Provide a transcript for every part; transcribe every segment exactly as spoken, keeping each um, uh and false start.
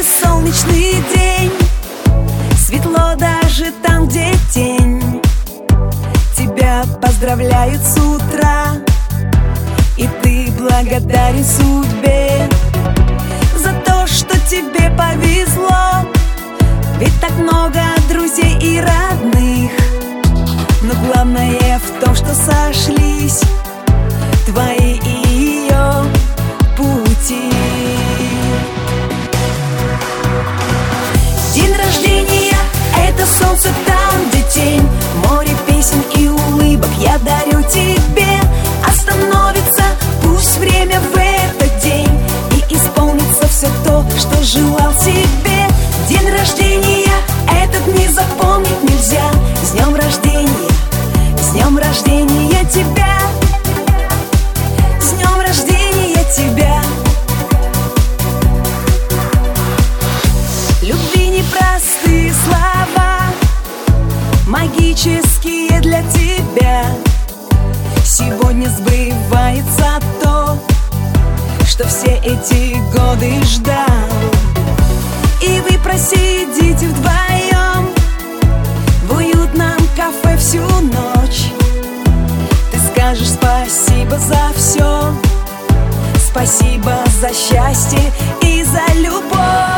яркий солнечный день, светло даже там, где тень. Тебя поздравляют с утра, и ты благодарен судьбе за то, что тебе повезло. Ведь так много друзей и родных, но главное в том, что сошлись твои и ее пути. День рождения — это солнце там, где тень, море песен и улыбок я дарю тебе. Остановится пусть время в этот день, и исполнится все то, что желал себе. День рождения этот не запомнить нельзя. С днем рождения, с днем рождения тебя, с днем рождения тебя. Любви непростые слова, магические для тебя. Сегодня сбывается то, что все эти годы ждал. И вы просидите вдвоем в уютном кафе всю ночь. Ты скажешь спасибо за все, спасибо за счастье и за любовь.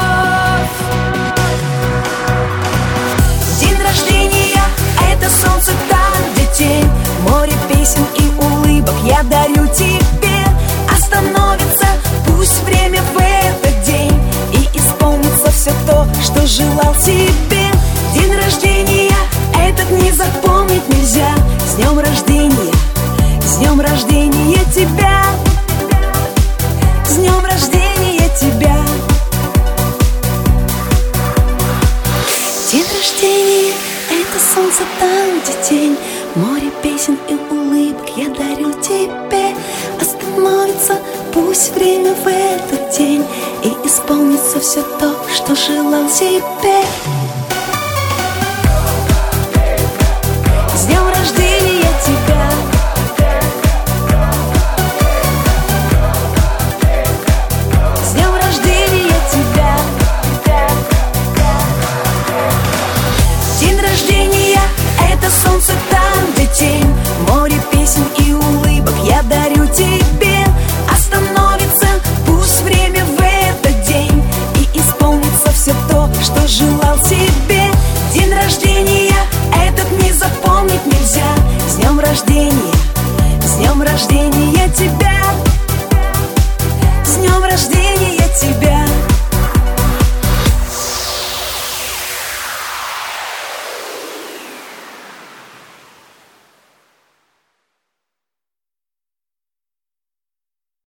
День рождения — это солнце там, где тень, море песен и улыбок я дарю тебе. Остановится пусть время в этот день, и исполнится все то, что желал себе. День рождения этот не запомнить нельзя. С днем рождения, с днем рождения тебя, с днем рождения тебя. День рождения — это солнце там, где тень, море песен и улыбок я дарю тебе. Остановится пусть время в этот день, и исполнится все то, что желал себе. С днем рождения тебя, с днем рождения тебя. День рождения — это солнце там, где тень, море песен и улыбок я дарю тебе. Остановится пусть время в этот день, и исполнится все то, что желал себе. День рождения этот не запомнить нельзя. С днем рождения, с днем рождения тебя.